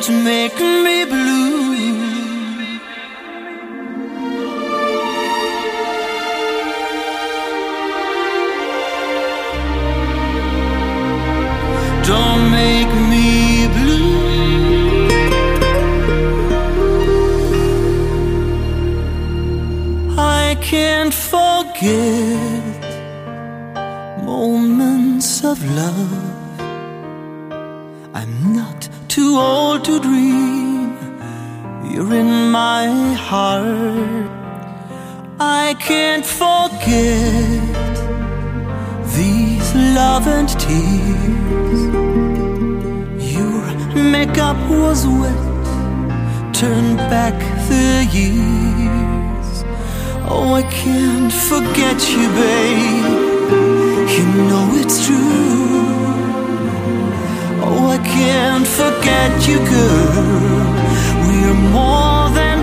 Don't make me blue. Don't make me blue. I can't forget moments of love. I'm not too old to dream. You're in my heart. I can't forget these love and tears. Your makeup was wet, turned back the years. Oh, I can't forget you, babe. You know it's true. Oh, I can't forget you, girl. We're more than